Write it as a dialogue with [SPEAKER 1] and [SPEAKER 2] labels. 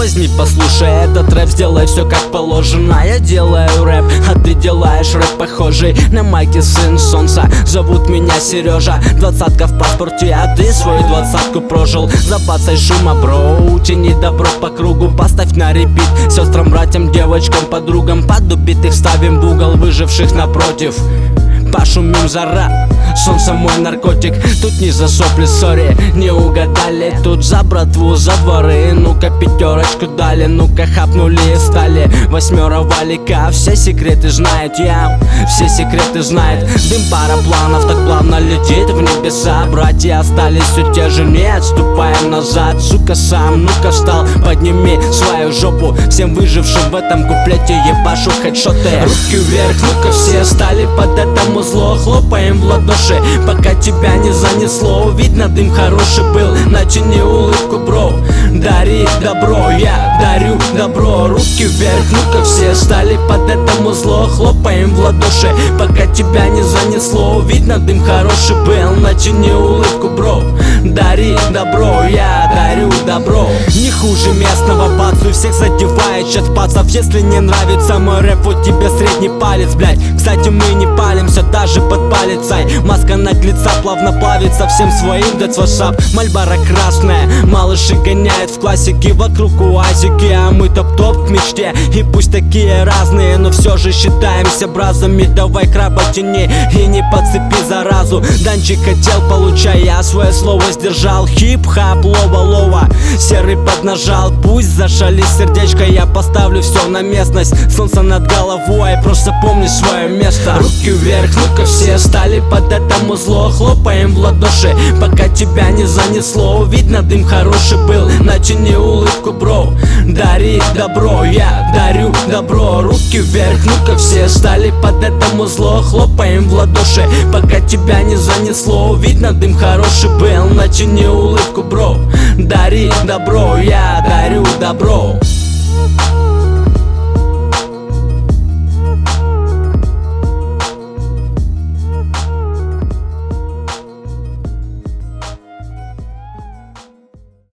[SPEAKER 1] возьми, послушай этот рэп, сделай все как положено. Я делаю рэп, а ты делаешь рэп похожий на Майки, сын солнца. Зовут меня Сережа, 20-ка в паспорте, а ты свою 20-ку прожил. Забацай шума, бро, тяни добро по кругу, поставь на репит сестрам, братьям, девочкам, подругам. Под убитых ставим в угол, выживших напротив. Пошумим за рэп, солнце мой наркотик. Тут не за сопли, сори, не угадали. Тут за братву, за дворы. Ну-ка пятерочку дали, ну-ка хапнули и стали 8 валика. Все секреты знает я, все секреты знает. Дым парапланов так плавно летит в небеса. Братья остались все те же, не отступаем назад. Сука, сам, ну-ка встал, подними свою жопу. Всем выжившим в этом куплете ебашу хедшоты. Руки вверх, ну-ка все стали под этому зло. Хлопаем в ладоши, пока тебя не занесло. Видно, дым хороший был, начини улыбку, бро. Дари добро, я дарю добро. Руки вверх, ну-ка все стали под этому зло. Хлопаем в ладоши, пока тебя не занесло. Видно, дым хороший был, начини улыбку, бро. Дари добро, я дарю добро. Не хуже местного бацу, всех задевает сейчас пацав. Если не нравится мой рэп, вот тебе средний палец, блять. Кстати, мы не палимся даже под палец, ай. Маска наглеца плавно плавится всем своим децвашап. Мальборо красная, малыши гоняют в классике вокруг уазики, а мы топ-топ к мечте. И пусть такие разные, но все же считаемся бразами. Давай краба тяни и не подцепи заразу. Данчик хотел, получай, я свое слово сдержал. Хип-хап, лова-лова, серый поднажал. Пусть зашалит сердечко, я поставлю все на местность. Солнце над головой, просто помни свое место. Руки вверх, ну-ка все стали под этому зло. Хлопаем в ладоши, пока тебя не занесло. Видно, дым хороший был, начини улыбку, бро. Дари добро, я дарю добро. Руки вверх, ну-ка все стали под этому зло. Хлопаем в ладоши, пока тебя не занесло. Видно, дым хороший был, начини улыбку, бро. Дари добро, я дарю добро.